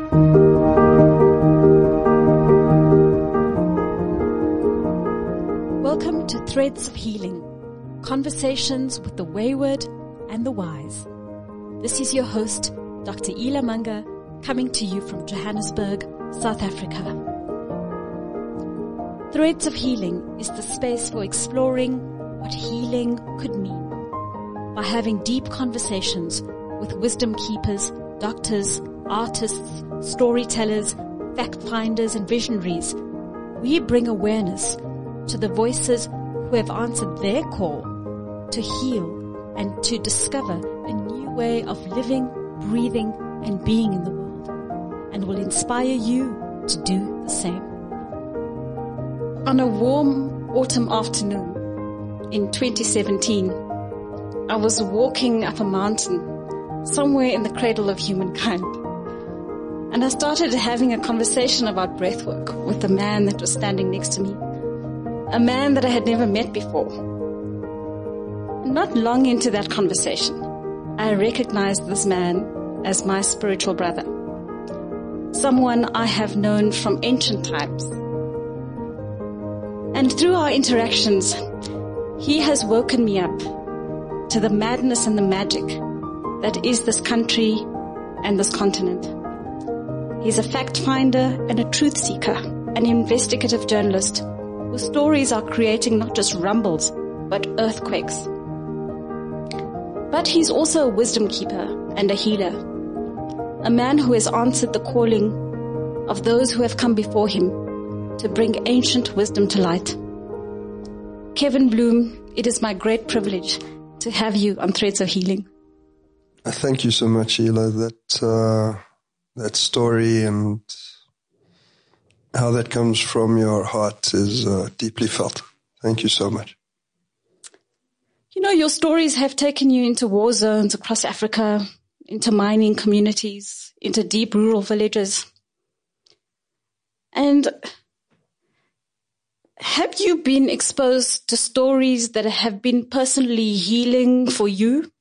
Welcome to Threads of Healing, conversations with the wayward and the wise. This is your host, Dr. Ila Manga, coming to you from Johannesburg, South Africa. Threads of Healing is the space for exploring what healing could mean by having deep conversations with wisdom keepers, doctors, artists, storytellers, fact finders, and visionaries. We bring awareness to the voices who have answered their call to heal and to discover a new way of living, breathing, and being in the world, and will inspire you to do the same. On a warm autumn afternoon in 2017, I was walking up a mountain somewhere in the cradle of humankind, and I started having a conversation about breathwork with the man that was standing next to me. A man that I had never met before. Not long into that conversation, I recognized this man as my spiritual brother. Someone I have known from ancient times. And through our interactions, he has woken me up to the madness and the magic that is this country and this continent. He's a fact finder and a truth seeker, an investigative journalist, whose stories are creating not just rumbles, but earthquakes. But he's also a wisdom keeper and a healer, a man who has answered the calling of those who have come before him to bring ancient wisdom to light. Kevin Bloom, it is my great privilege to have you on Threads of Healing. Thank you so much, Ela. That story and how that comes from your heart is deeply felt. Thank you so much. You know, your stories have taken you into war zones across Africa, into mining communities, into deep rural villages. And have you been exposed to stories that have been personally healing for you?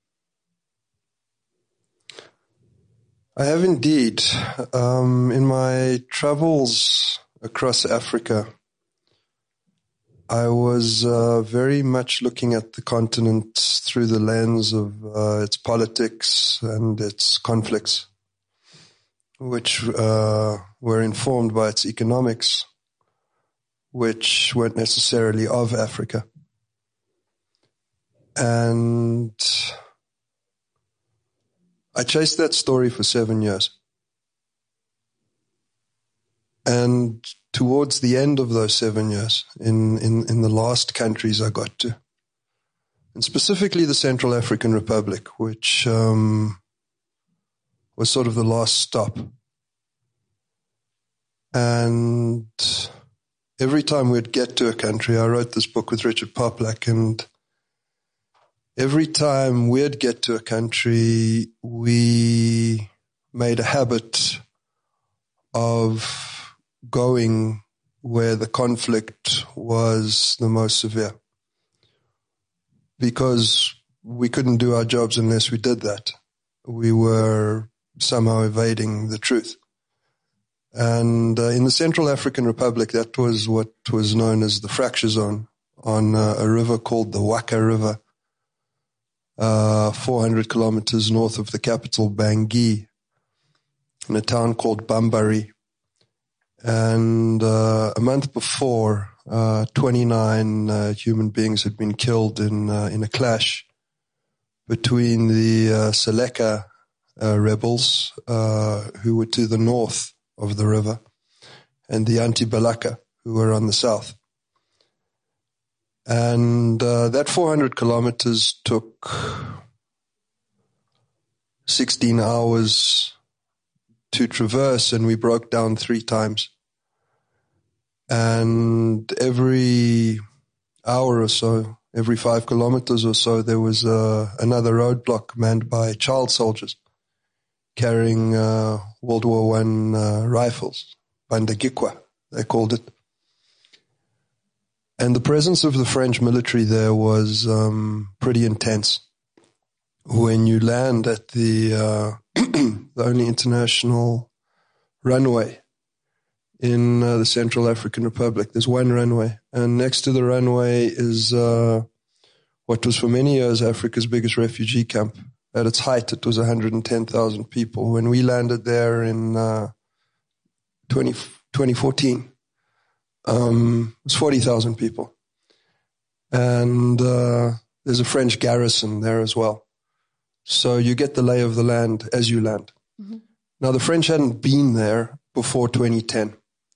I have indeed. In my travels across Africa, I was very much looking at the continent through the lens of its politics and its conflicts, which were informed by its economics, which weren't necessarily of Africa. And I chased that story for 7 years. And towards the end of those 7 years, in the last countries I got to, and specifically the Central African Republic, which was sort of the last stop. And every time we'd get to a country, I wrote this book with Richard Poplak, and every time we'd get to a country, we made a habit of going where the conflict was the most severe, because we couldn't do our jobs unless we did that. We were somehow evading the truth. And in the Central African Republic, that was what was known as the fracture zone on a river called the Waka River, 400 kilometers north of the capital, Bangui, in a town called Bambari. And a month before, 29 human beings had been killed in a clash between the Seleka rebels, who were to the north of the river, and the Anti-Balaka, who were on the south. And that 400 kilometers took 16 hours to traverse, and we broke down 3 times. And every hour or so, every 5 kilometers or so, there was another roadblock manned by child soldiers carrying World War I rifles, Bandagikwa, they called it. And the presence of the French military there was pretty intense. When you land at the only international runway in the Central African Republic. There's one runway, and next to the runway is what was for many years Africa's biggest refugee camp. At its height, it was 110,000 people. When we landed there in 2014, it was 40,000 people. And there's a French garrison there as well. So you get the lay of the land as you land. Mm-hmm. Now, the French hadn't been there before 2010.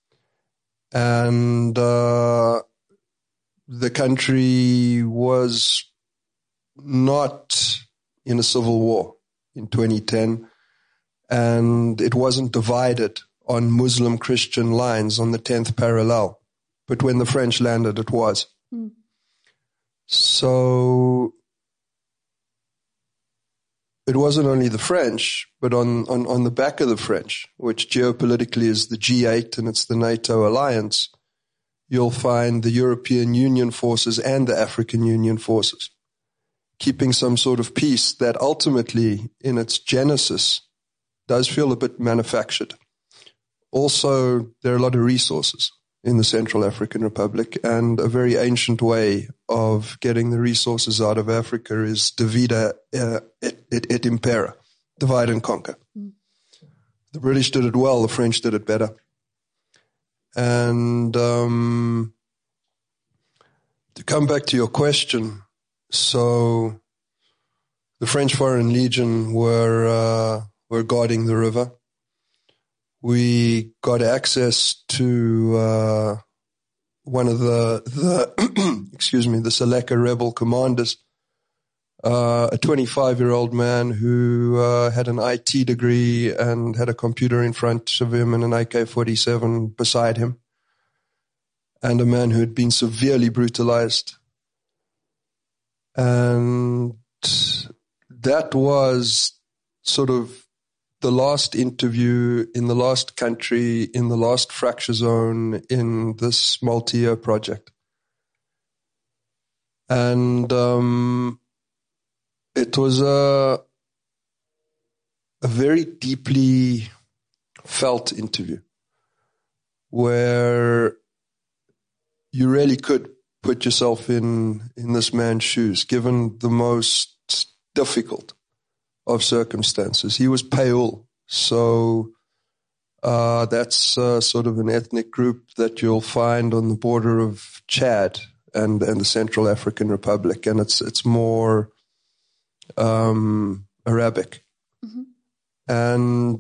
And the country was not in a civil war in 2010, and it wasn't divided on Muslim-Christian lines on the 10th parallel. But when the French landed, it was. Mm. So it wasn't only the French, but on the back of the French, which geopolitically is the G8 and it's the NATO alliance, you'll find the European Union forces and the African Union forces, keeping some sort of peace that ultimately, in its genesis, does feel a bit manufactured. Also, there are a lot of resources in the Central African Republic, and a very ancient way of getting the resources out of Africa is divide et impera, divide and conquer. Mm. The British did it well, the French did it better. And to come back to your question, so the French Foreign Legion were guarding the river. We got access to one of the the Seleka rebel commanders, a 25-year-old man who had an IT degree and had a computer in front of him and an AK-47 beside him, and a man who had been severely brutalized. And that was sort of the last interview in the last country, in the last fracture zone in this multi-year project. And it was a very deeply felt interview where you really could put yourself in this man's shoes, given the most difficult of circumstances. He was Payul, so that's sort of an ethnic group that you'll find on the border of Chad and the Central African Republic, and it's more Arabic. Mm-hmm. And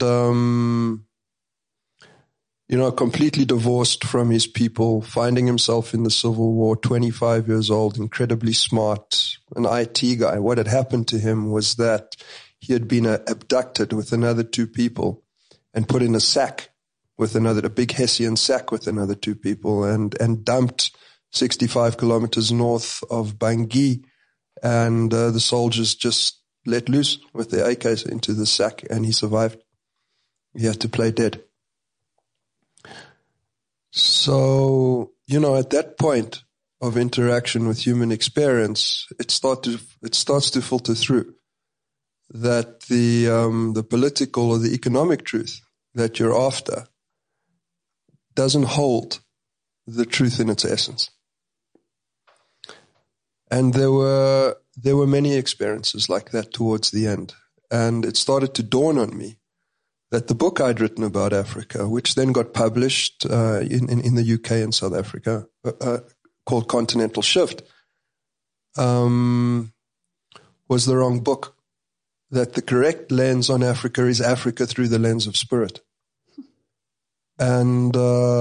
completely divorced from his people, finding himself in the Civil War, 25 years old, incredibly smart, an IT guy. What had happened to him was that he had been abducted with another two people and put in a sack with a big Hessian sack with another two people and dumped 65 kilometers north of Bangui. And the soldiers just let loose with their AKs into the sack, and he survived. He had to play dead. So, at that point of interaction with human experience, it starts to filter through that the political or the economic truth that you're after doesn't hold the truth in its essence. And there were many experiences like that towards the end. And it started to dawn on me that the book I'd written about Africa, which then got published in the UK and South Africa, called Continental Shift, was the wrong book. That the correct lens on Africa is Africa through the lens of spirit. And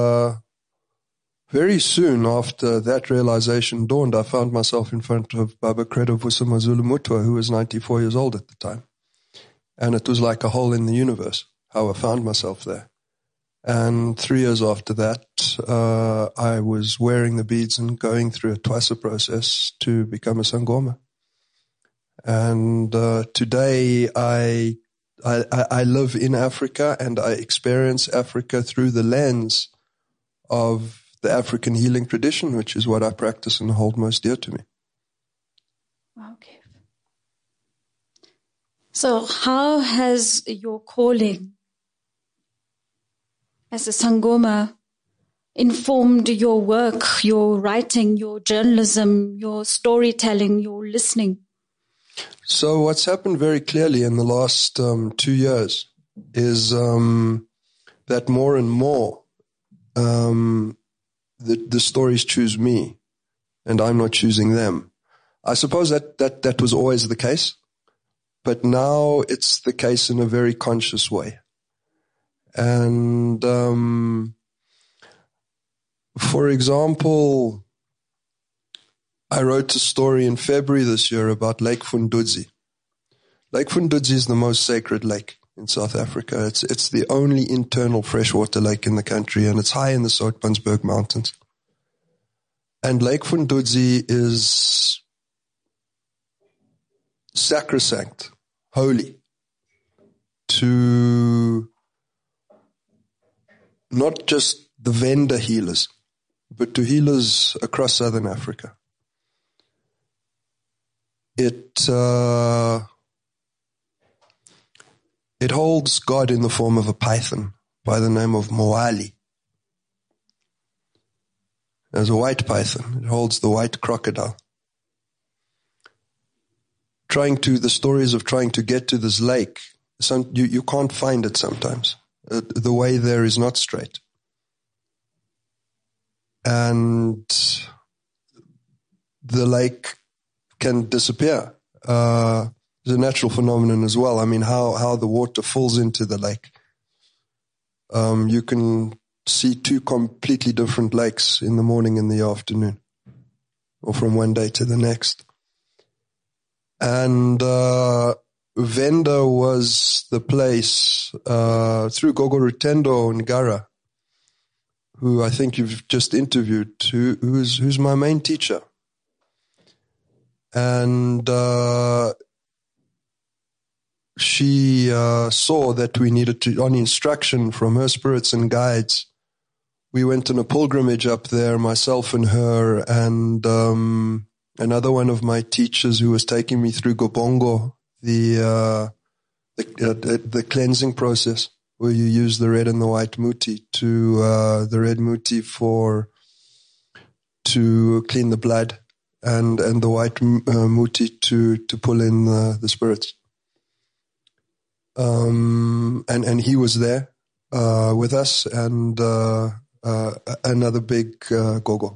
very soon after that realization dawned, I found myself in front of Baba Credo Vusamazulu Mutwa, who was 94 years old at the time. And it was like a hole in the universe, how I found myself there. And 3 years after that, I was wearing the beads and going through a Twasa process to become a Sangoma. And today I live in Africa and I experience Africa through the lens of the African healing tradition, which is what I practice and hold most dear to me. Okay. So how has your calling has the Sangoma informed your work, your writing, your journalism, your storytelling, your listening? So what's happened very clearly in the last 2 years is that more and more the stories choose me, and I'm not choosing them. I suppose that was always the case, but now it's the case in a very conscious way. And for example, I wrote a story in February this year about Lake Fundudzi. Lake Fundudzi is the most sacred lake in South Africa. It's the only internal freshwater lake in the country, and it's high in the Soutpansberg Mountains. And Lake Fundudzi is sacrosanct, holy, to not just the Venda healers, but to healers across Southern Africa. It holds God in the form of a python by the name of Moali. There's a white python. It holds the white crocodile. The stories of trying to get to this lake, you can't find it sometimes. The way there is not straight. And the lake can disappear. It's a natural phenomenon as well. I mean, how the water falls into the lake. You can see two completely different lakes in the morning and the afternoon, or from one day to the next. And Venda was the place through Gogo Rutendo Ngara, who I think you've just interviewed, who's my main teacher. And she saw that we needed to, on instruction from her spirits and guides, we went on a pilgrimage up there, myself and her, and another one of my teachers who was taking me through Gobongo, the cleansing process, where you use the red and the white muti the red muti to clean the blood, and the white muti to pull in the spirits. And he was there with us, and another big gogo.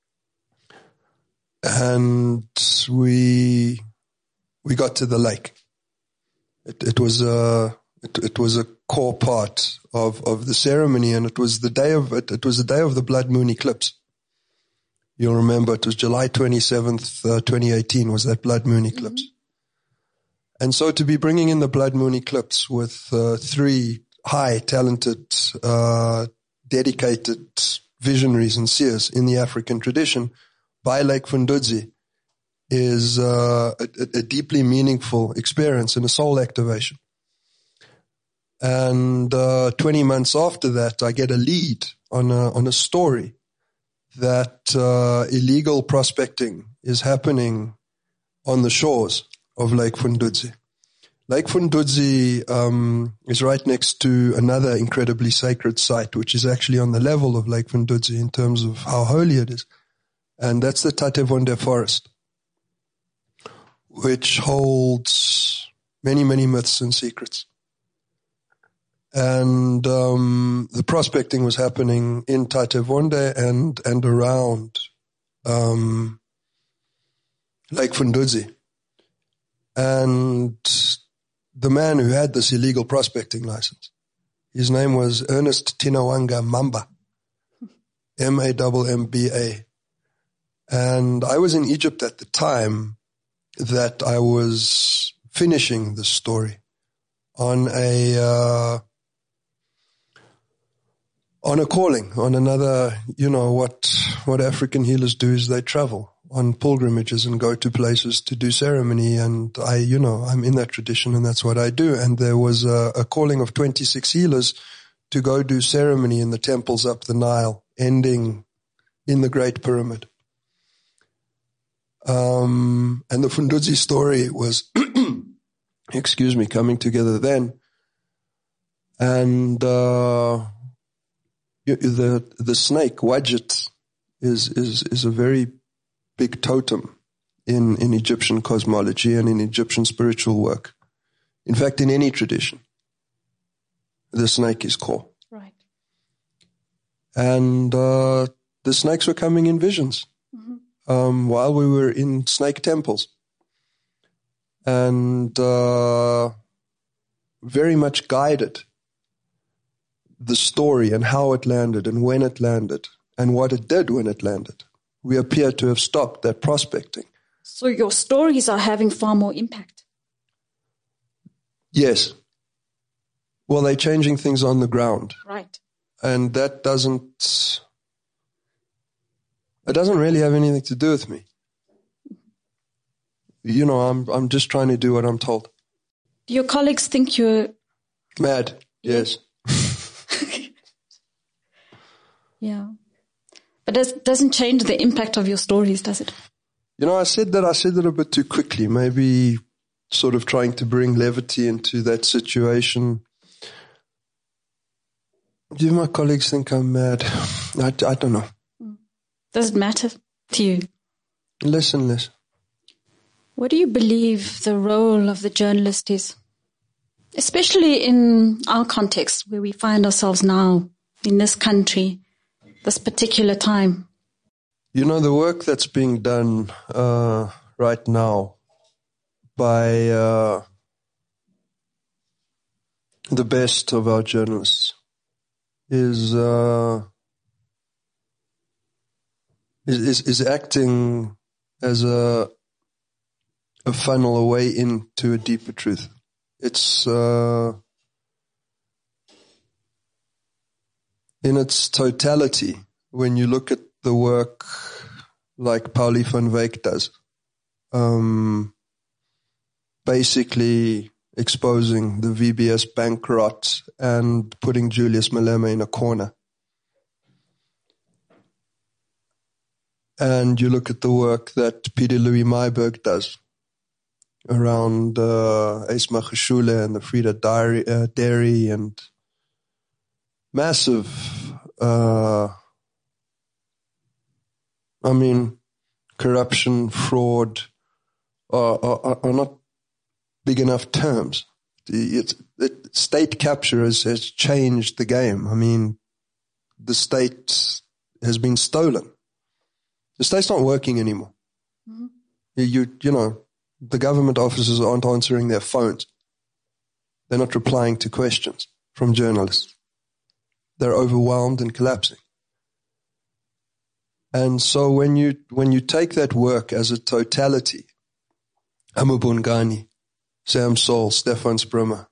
And we got to the lake. It was a core part of the ceremony, and it was the day of the blood moon eclipse. You'll remember it was July 27th, 2018 was that blood moon eclipse. Mm-hmm. And so to be bringing in the blood moon eclipse with 3 high, talented, dedicated visionaries and seers in the African tradition by Lake Fundudzi is a deeply meaningful experience and a soul activation. And 20 months after that, I get a lead on a story that illegal prospecting is happening on the shores of Lake Fundudzi. Lake Fundudzi is right next to another incredibly sacred site, which is actually on the level of Lake Fundudzi in terms of how holy it is. And that's the Tatevonde Forest, which holds many, many myths and secrets. And the prospecting was happening in Tatevonde and around Lake Fundudzi. And the man who had this illegal prospecting license, his name was Ernest Tinawanga Mamba, Mamba. And I was in Egypt at the time that I was finishing the story on a calling, on another, what African healers do is they travel on pilgrimages and go to places to do ceremony. And I'm in that tradition, and that's what I do. And there was a calling of 26 healers to go do ceremony in the temples up the Nile, ending in the Great Pyramid. And the Fundudzi story was, coming together then. And The snake, Wadjet, is a very big totem in Egyptian cosmology and in Egyptian spiritual work. In fact, in any tradition, the snake is core. Right. And the snakes were coming in visions while we were in snake temples. And very much guided the story and how it landed and when it landed and what it did when it landed. We appear to have stopped that prospecting. So your stories are having far more impact. Yes. Well, they're changing things on the ground. Right. And that doesn't really have anything to do with me. I'm just trying to do what I'm told. Do your colleagues think you're mad? Yes. Yeah. But it doesn't change the impact of your stories, does it? I said that a bit too quickly, maybe sort of trying to bring levity into that situation. Do my colleagues think I'm mad? I don't know. Does it matter to you? Listen. What do you believe the role of the journalist is? Especially in our context, where we find ourselves now, in this country, this particular time. The work that's being done right now by the best of our journalists is acting as a funnel away into a deeper truth. It's in its totality, when you look at the work like Paulie van Wyk does, basically exposing the VBS bank rot and putting Julius Malema in a corner. And you look at the work that Peter Louis Myburgh does around Ace Magashule and the Frida Dairy and massive, corruption, fraud are not big enough terms. State capture has changed the game. The state has been stolen. The state's not working anymore. Mm-hmm. The government officers aren't answering their phones. They're not replying to questions from journalists. They're overwhelmed and collapsing. And so when you take that work as a totality, Amu Bongani, Sam Saul, Stefan Sprummer,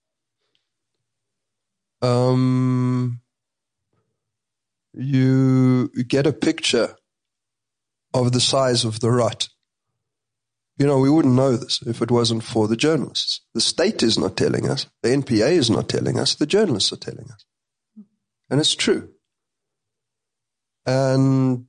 you get a picture of the size of the rot. We wouldn't know this if it wasn't for the journalists. The state is not telling us. The NPA is not telling us. The journalists are telling us. And it's true. And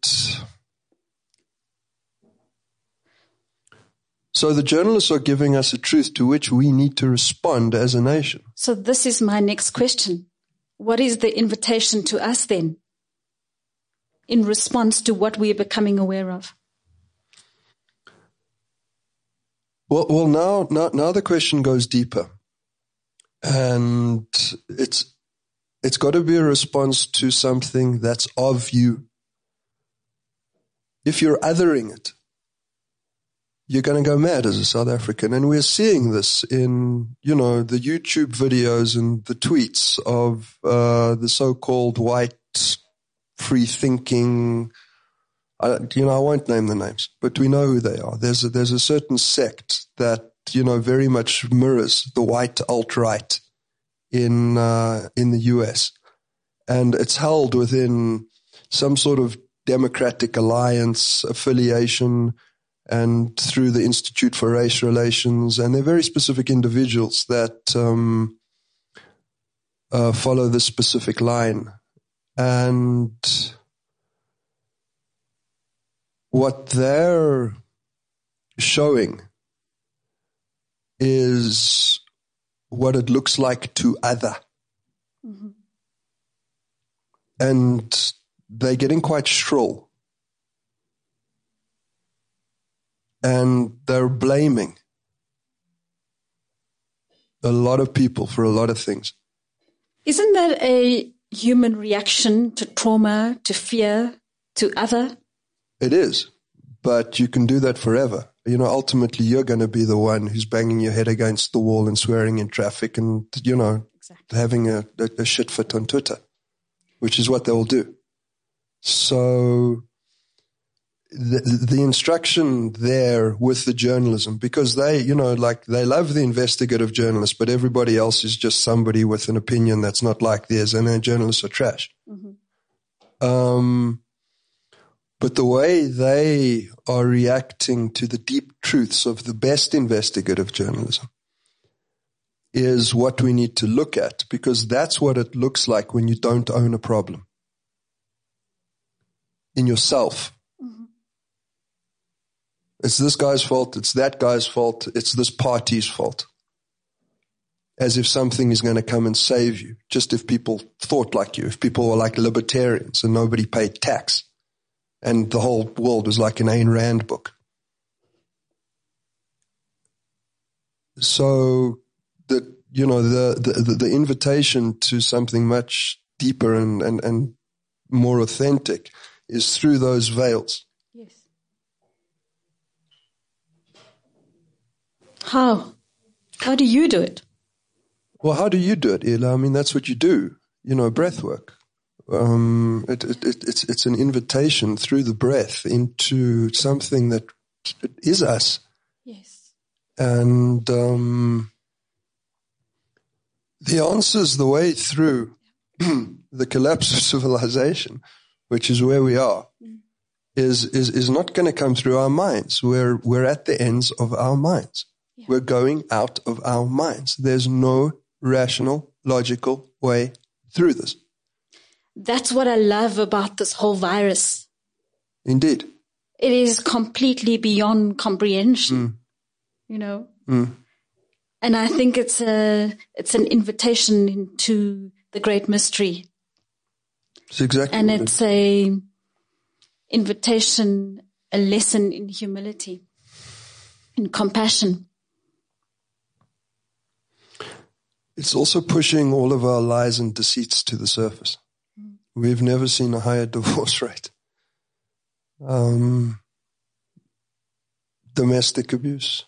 so the journalists are giving us a truth to which we need to respond as a nation. So this is my next question. What is the invitation to us then, in response to what we are becoming aware of? Well, now the question goes deeper, and it's got to be a response to something that's of you. If you're othering it, you're going to go mad as a South African, and we're seeing this in the YouTube videos and the tweets of the so-called white free-thinking. I won't name the names, but we know who they are. There's a certain sect that, very much mirrors the white alt-right in the US. And it's held within some sort of democratic alliance affiliation and through the Institute for Race Relations. And they're very specific individuals that follow this specific line. And what they're showing is what it looks like to other. Mm-hmm. and they're getting quite shrill. And they're blaming a lot of people for a lot of things. Isn't that a human reaction to trauma, to fear, to other? It is, but you can do that forever. You know, ultimately you're going to be the one who's banging your head against the wall and swearing in traffic and, you know, exactly, having a shit fit on Twitter, which is what they'll do. So the instruction there with the journalism, because they, you know, like they love the investigative journalist, but everybody else is just somebody with an opinion that's not like theirs, and their journalists are trash. Mm-hmm. But the way they are reacting to the deep truths of the best investigative journalism is what we need to look at, because that's what it looks like when you don't own a problem in yourself. Mm-hmm. It's this guy's fault, it's that guy's fault, it's this party's fault. As if something is going to come and save you, just if people thought like you, if people were like libertarians and nobody paid tax. And the whole world was like an Ayn Rand book. So that, you know, the invitation to something much deeper and more authentic is through those veils. Yes. How? How do you do it? Well, how do you do it, Ela? I mean, that's what you do. You know, breath work. It's an invitation through the breath into something that is us. Yes. And the answers, the way through the collapse of civilization, which is where we are, is not going to come through our minds. We're at the ends of our minds. Yeah. We're going out of our minds. There's no rational, logical way through this. That's what I love about this whole virus. Indeed. It is completely beyond comprehension, you know. Mm. And I think it's an invitation into the great mystery. It's exactly. And it's a invitation, a lesson in humility, in compassion. It's also pushing all of our lies and deceits to the surface. We've never seen a higher divorce rate. Domestic abuse.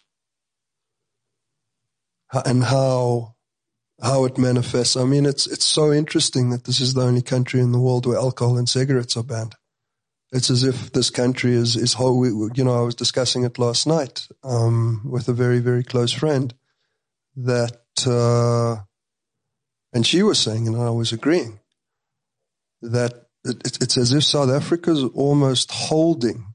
And how it manifests. I mean, it's so interesting that this is the only country in the world where alcohol and cigarettes are banned. It's as if this country is whole. You know, I was discussing it last night with a very, very close friend that, and she was saying, and I was agreeing, that it's as if South Africa is almost holding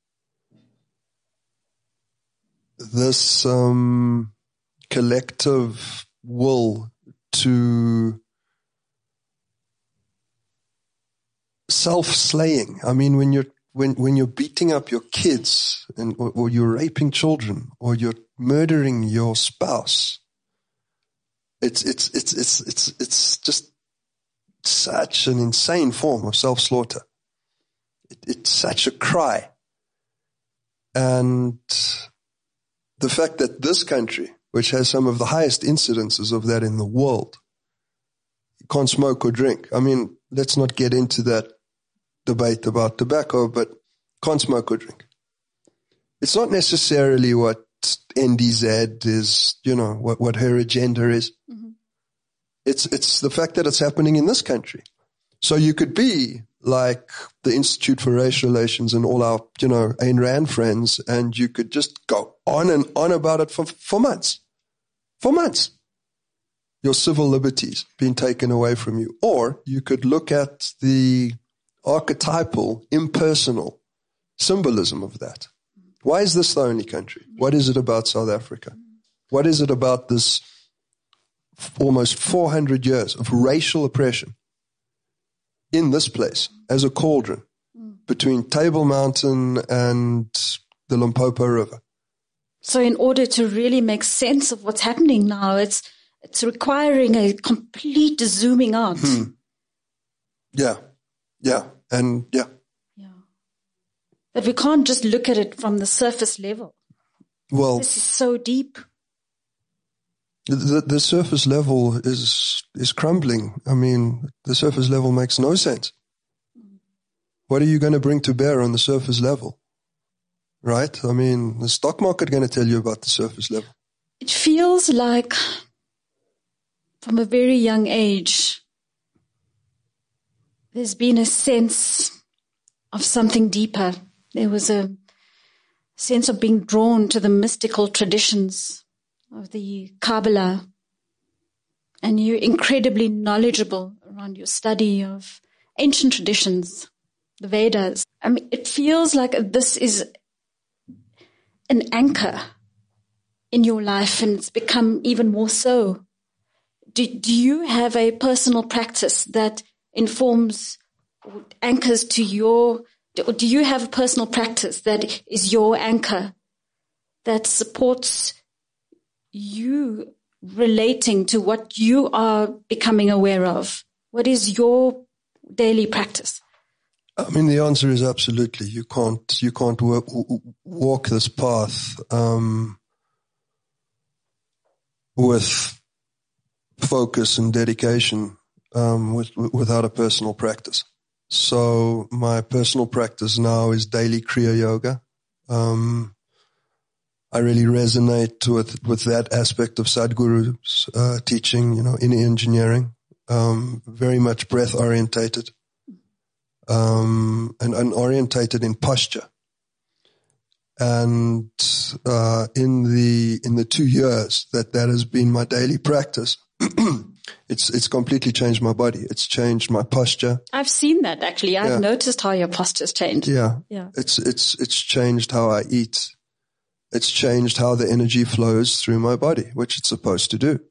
this collective will to self-slaying. I mean, when you're beating up your kids or you're raping children or you're murdering your spouse, it's just such an insane form of self-slaughter. It's such a cry. And the fact that this country, which has some of the highest incidences of that in the world, can't smoke or drink. I mean, let's not get into that debate about tobacco, but can't smoke or drink. It's not necessarily what NDZ is, you know, what her agenda is. Mm-hmm. It's the fact that it's happening in this country. So you could be like the Institute for Race Relations and all our, you know, Ayn Rand friends, and you could just go on and on about it for months. For months. Your civil liberties being taken away from you. Or you could look at the archetypal, impersonal symbolism of that. Why is this the only country? What is it about South Africa? What is it about this almost 400 years of racial oppression in this place as a cauldron between Table Mountain and the Limpopo River? So in order to really make sense of what's happening now, it's requiring a complete zooming out. Yeah. Yeah. And yeah. Yeah. But we can't just look at it from the surface level. Well, This is so deep. the surface level is crumbling. I mean, the surface level makes no sense. What are you going to bring to bear on the surface level? Right? I mean, the stock market going to tell you about the surface level. It feels like from a very young age, there's been a sense of something deeper. There was a sense of being drawn to the mystical traditions of the Kabbalah. And you're incredibly knowledgeable around your study of ancient traditions, the Vedas. I mean, it feels like this is an anchor in your life, and it's become even more so. Do you have a personal practice that informs or anchors to your, or do you have a personal practice that is your anchor that supports you relating to what you are becoming aware of? What is your daily practice? I mean, the answer is absolutely. You can't walk this path with focus and dedication without a personal practice. So my personal practice now is daily Kriya Yoga. I really resonate with that aspect of Sadhguru's teaching, in engineering, very much breath orientated, and orientated in posture. And in the 2 years that has been my daily practice, it's completely changed my body. It's changed my posture. I've seen that actually. I've noticed how your posture's changed. Yeah. Yeah. It's changed how I eat. It's changed how the energy flows through my body, which it's supposed to do.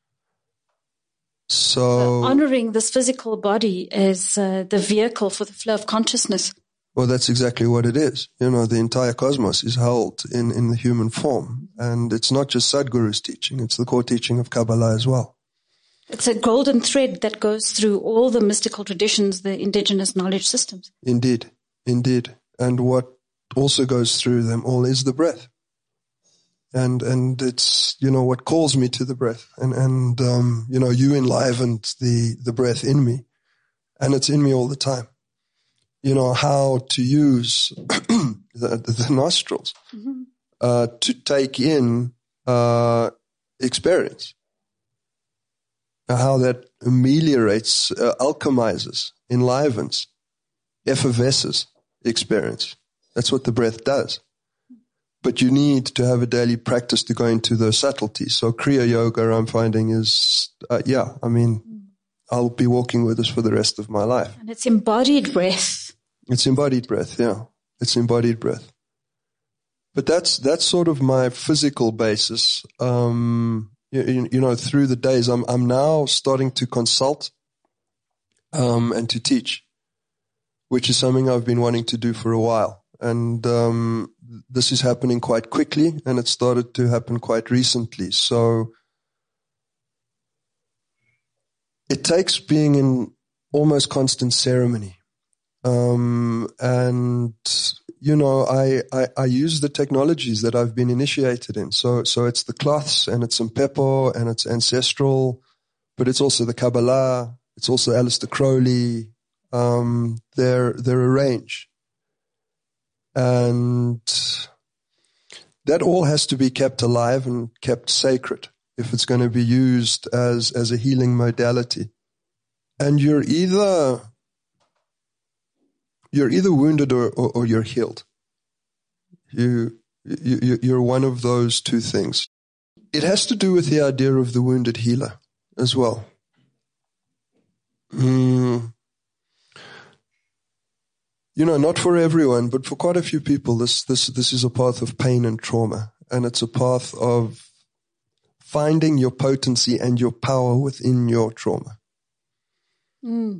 So honoring this physical body as the vehicle for the flow of consciousness. Well, that's exactly what it is. The entire cosmos is held in the human form. And it's not just Sadhguru's teaching. It's the core teaching of Kabbalah as well. It's a golden thread that goes through all the mystical traditions, the indigenous knowledge systems. Indeed. And what also goes through them all is the breath. And it's, what calls me to the breath. And you enlivened the breath in me. And it's in me all the time. How to use the nostrils to take in experience. How that ameliorates, alchemizes, enlivens, effervesces experience. That's what the breath does. But you need to have a daily practice to go into those subtleties. So Kriya Yoga, I'm finding, is, I'll be walking with this for the rest of my life. And it's embodied breath. It's embodied breath, yeah. It's embodied breath. But that's sort of my physical basis. Through the days, I'm now starting to consult and to teach, which is something I've been wanting to do for a while. And this is happening quite quickly, and it started to happen quite recently. So it takes being in almost constant ceremony. I use the technologies that I've been initiated in. So it's the cloths, and it's Mpepo, and it's ancestral, but it's also the Kabbalah. It's also Aleister Crowley. They're a range. And that all has to be kept alive and kept sacred if it's going to be used as a healing modality. And you're either wounded or you're healed. You're one of those two things. It has to do with the idea of the wounded healer as well. Not for everyone, but for quite a few people, this is a path of pain and trauma, and it's a path of finding your potency and your power within your trauma. And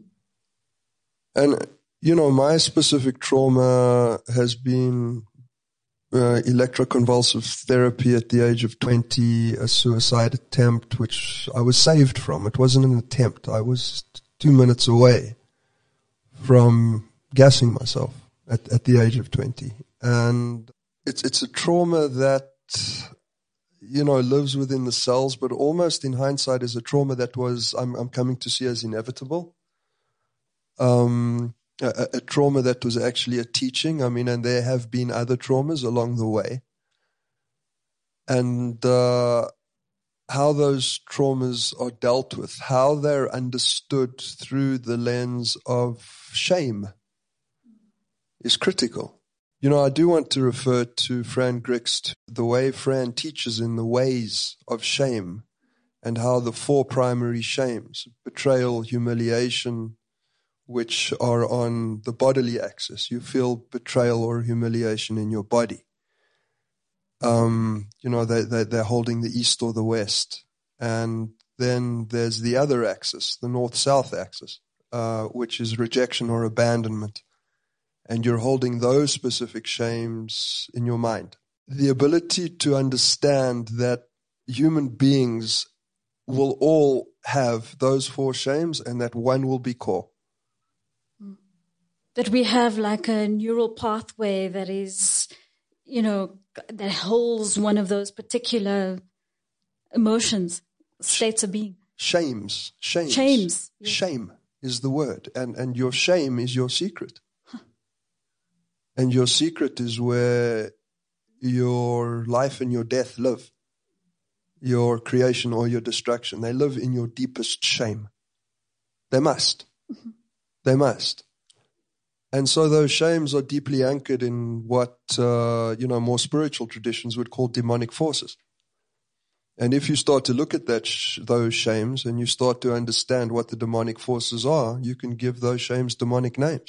my specific trauma has been electroconvulsive therapy at the age of 20, a suicide attempt, which I was saved from. It wasn't an attempt. I was 2 minutes away from gassing myself at the age of 20. And it's a trauma that, lives within the cells, but almost in hindsight is a trauma that I'm coming to see as inevitable. A trauma that was actually a teaching. And there have been other traumas along the way. And how those traumas are dealt with, how they're understood through the lens of shame is critical. I do want to refer to Fran Grix, the way Fran teaches in the ways of shame and how the 4 primary shames, betrayal, humiliation, which are on the bodily axis. You feel betrayal or humiliation in your body. They're holding the east or the west. And then there's the other axis, the north-south axis, which is rejection or abandonment. And you're holding those specific shames in your mind. The ability to understand that human beings will all have those 4 shames and that one will be core. That we have like a neural pathway that is, that holds one of those particular emotions, states of being. Shames. Yes. Shame is the word. And your shame is your secret. And your secret is where your life and your death live. Your creation or your destruction. They live in your deepest shame. They must. Mm-hmm. They must. And so those shames are deeply anchored in what, more spiritual traditions would call demonic forces. And if you start to look at those shames and you start to understand what the demonic forces are, you can give those shames demonic names.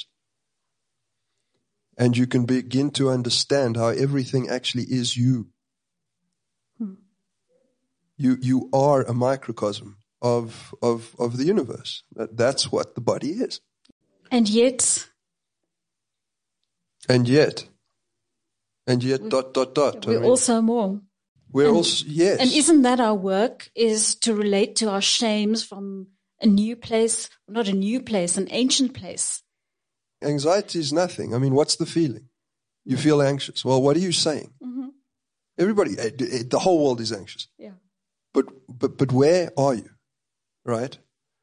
And you can begin to understand how everything actually is you. You are a microcosm of the universe. That's what the body is. And yet, We're also more. Yes. And isn't that our work, is to relate to our shames from a new place, not a new place, an ancient place? Anxiety is nothing. What's the feeling? You feel anxious. Well, what are you saying? Mm-hmm. Everybody, the whole world is anxious. Yeah. But where are you? Right?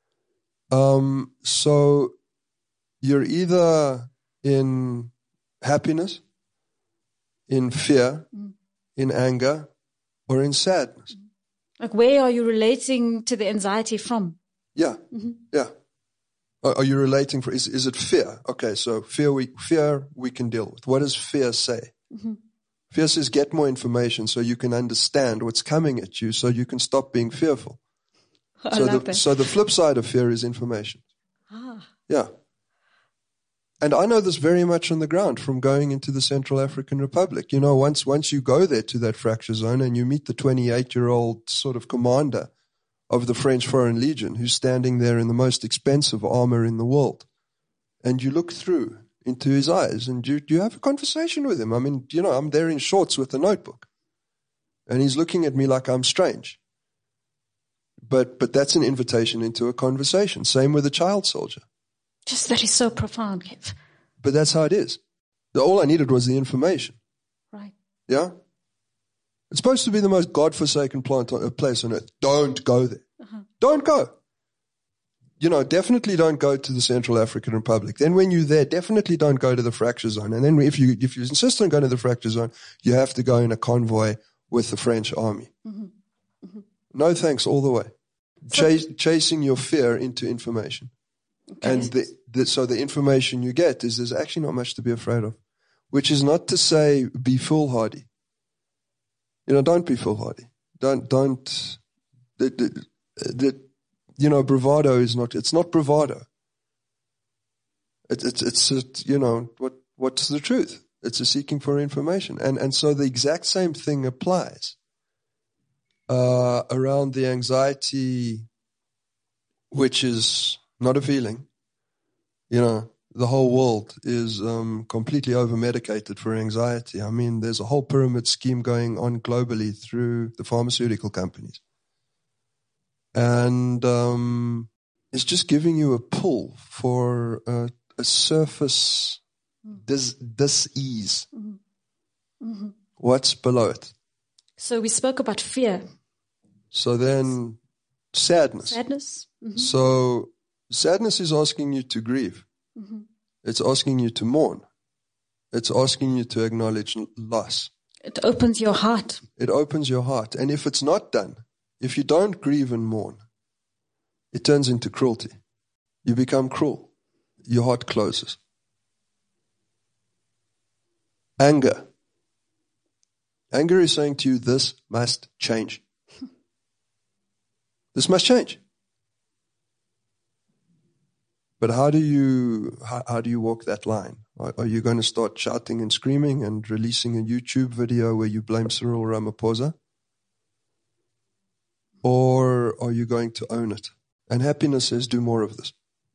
So you're either in happiness, in fear, in anger, or in sadness. Like, where are you relating to the anxiety from? Yeah. Mm-hmm. Yeah. Are you relating is it fear? Okay, so fear we can deal with. What does fear say? Mm-hmm. Fear says get more information so you can understand what's coming at you so you can stop being fearful. So the flip side of fear is information. Yeah. And I know this very much on the ground from going into the Central African Republic. Once you go there to that fracture zone and you meet the 28-year-old sort of commander of the French Foreign Legion who's standing there in the most expensive armor in the world, and you look through into his eyes and you have a conversation with him. I'm there in shorts with a notebook and he's looking at me like I'm strange. But that's an invitation into a conversation. Same with a child soldier. Just that is so profound, Kev. But that's how it is. All I needed was the information. Right. Yeah? It's supposed to be the most godforsaken place on earth. Don't go there. Uh-huh. Don't go. Definitely don't go to the Central African Republic. Then when you're there, definitely don't go to the fracture zone. And then if you insist on going to the fracture zone, you have to go in a convoy with the French army. Mm-hmm. Mm-hmm. No thanks all the way. Chasing your fear into information. Okay. And so the information you get is there's actually not much to be afraid of, which is not to say be foolhardy. Don't be foolhardy. Bravado is not, it's not bravado. It's what's the truth? It's a seeking for information. And so the exact same thing applies around the anxiety, which is not a feeling. The whole world is completely over-medicated for anxiety. There's a whole pyramid scheme going on globally through the pharmaceutical companies. And it's just giving you a pull for a surface dis-ease. What's below it? So we spoke about fear. So then sadness. Sadness. So sadness is asking you to grieve. It's asking you to mourn. It's asking you to acknowledge loss. It opens your heart. It opens your heart. And if it's not done, if you don't grieve and mourn, it turns into cruelty. You become cruel. Your heart closes. Anger. Anger is saying to you, this must change. This must change. But how do you walk that line? Are you going to start shouting and screaming and releasing a YouTube video where you blame Cyril Ramaphosa? Or are you going to own it? And happiness says, do more of this.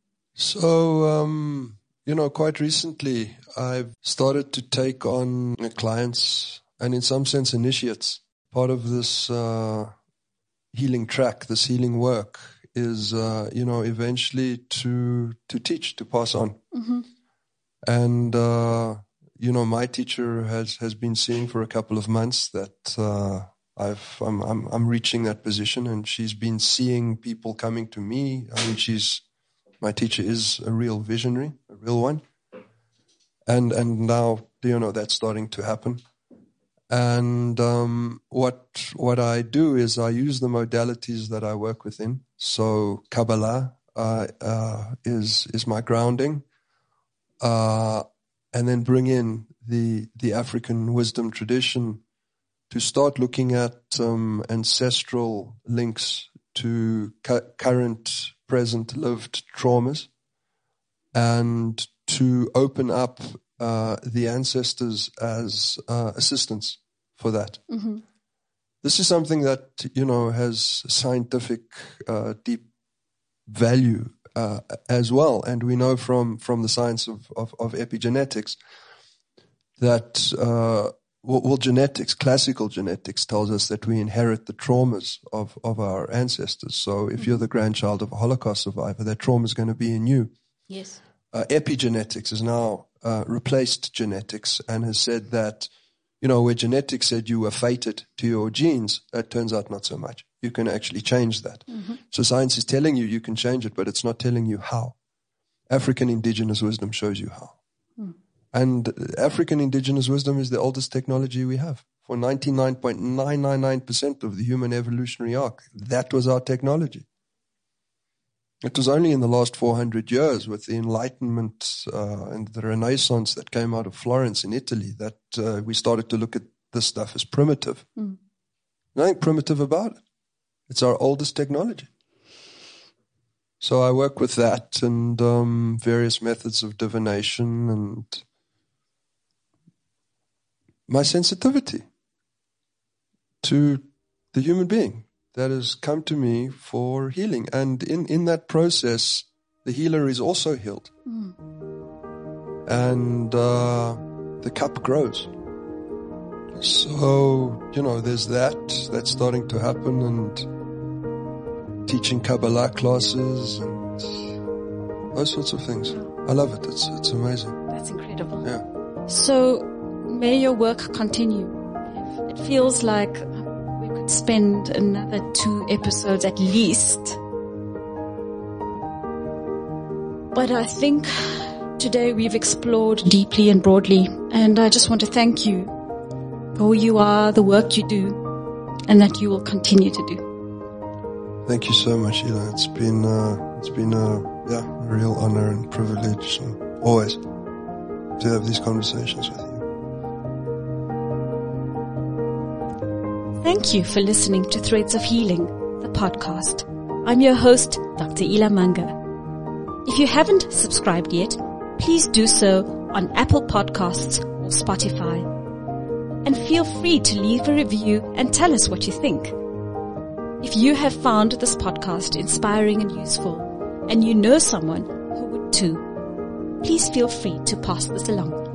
So, quite recently, I've started to take on clients and in some sense initiates. Part of this healing track, this healing work is, eventually to teach, to pass on. And, my teacher has been seeing for a couple of months that I'm reaching that position, and she's been seeing people coming to me. I mean, my teacher is a real visionary, a real one. And now, that's starting to happen. And what I do is I use the modalities that I work within. So Kabbalah is my grounding, and then bring in the African wisdom tradition to start looking at ancestral links to current, present, lived traumas, and to open up the ancestors as assistance for that. This is something that, has scientific deep value as well. And we know from the science of epigenetics that, genetics, classical genetics tells us that we inherit the traumas of our ancestors. So if you're the grandchild of a Holocaust survivor, that trauma is going to be in you. Yes. Epigenetics has now replaced genetics and has said that, where genetics said you were fated to your genes, it turns out not so much. You can actually change that. So science is telling you can change it, but it's not telling you how. African indigenous wisdom shows you how. And African indigenous wisdom is the oldest technology we have. For 99.999% of the human evolutionary arc, that was our technology. It was only in the last 400 years with the Enlightenment and the Renaissance that came out of Florence in Italy that we started to look at this stuff as primitive. Nothing primitive about it. It's our oldest technology. So I work with that and various methods of divination and my sensitivity to the human being that has come to me for healing. And in that process, the healer is also healed. And the cup grows. So, there's that's starting to happen, and teaching Kabbalah classes and those sorts of things. I love it. It's amazing. That's incredible. Yeah. So may your work continue. It feels like we could spend another 2 episodes at least. But I think today we've explored deeply and broadly, and I just want to thank you for who you are, the work you do, and that you will continue to do. Thank you so much, Ela. It's been a real honor and privilege, and always to have these conversations with you. Thank you for listening to Threads of Healing, the podcast. I'm your host, Dr. Ela Manga. If you haven't subscribed yet, please do so on Apple Podcasts or Spotify. And feel free to leave a review and tell us what you think. If you have found this podcast inspiring and useful, and you know someone who would too, please feel free to pass this along.